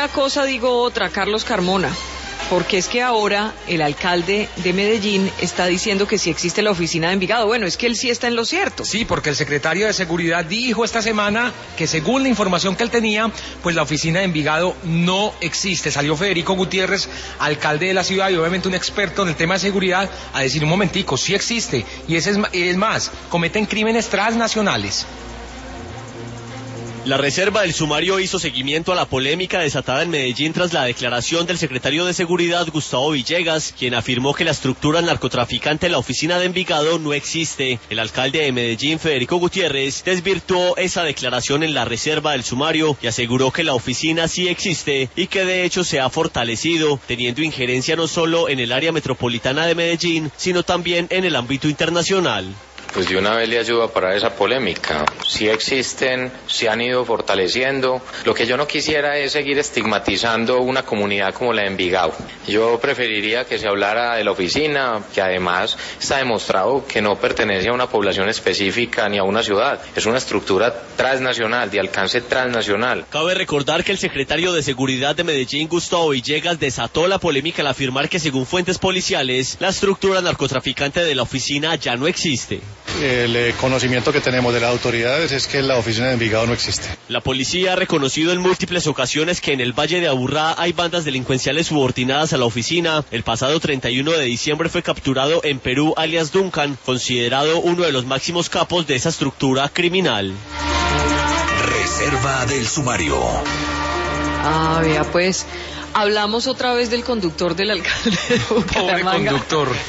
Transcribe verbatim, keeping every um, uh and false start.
una cosa digo otra, Carlos Carmona. Porque es que ahora el alcalde de Medellín está diciendo que sí existe la oficina de Envigado. Bueno, es que él sí está en lo cierto. Sí, porque el secretario de Seguridad dijo esta semana que según la información que él tenía, pues la oficina de Envigado no existe. Salió Federico Gutiérrez, alcalde de la ciudad y obviamente un experto en el tema de seguridad, a decir un momentico, sí existe. Y ese es, es más, cometen crímenes transnacionales. La reserva del sumario hizo seguimiento a la polémica desatada en Medellín tras la declaración del secretario de Seguridad, Gustavo Villegas, quien afirmó que la estructura narcotraficante en la oficina de Envigado no existe. El alcalde de Medellín, Federico Gutiérrez, desvirtuó esa declaración en la reserva del sumario y aseguró que la oficina sí existe y que de hecho se ha fortalecido, teniendo injerencia no solo en el área metropolitana de Medellín, sino también en el ámbito internacional. Pues de una vez le ayuda para esa polémica. Sí existen, se han ido fortaleciendo. Lo que yo no quisiera es seguir estigmatizando una comunidad como la de Envigado. Yo preferiría que se hablara de la oficina, que además está demostrado que no pertenece a una población específica ni a una ciudad. Es una estructura transnacional, de alcance transnacional. Cabe recordar que el secretario de Seguridad de Medellín, Gustavo Villegas, desató la polémica al afirmar que según fuentes policiales, la estructura narcotraficante de la oficina ya no existe. El eh, conocimiento que tenemos de las autoridades es que la oficina de Envigado no existe. La policía ha reconocido en múltiples ocasiones que en el Valle de Aburrá hay bandas delincuenciales subordinadas a la oficina. El pasado treinta y uno de diciembre fue capturado en Perú alias Duncan, considerado uno de los máximos capos de esa estructura criminal. Reserva del sumario. Ah, vea pues, hablamos otra vez del conductor del alcalde de Bucaramanga. Pobre conductor.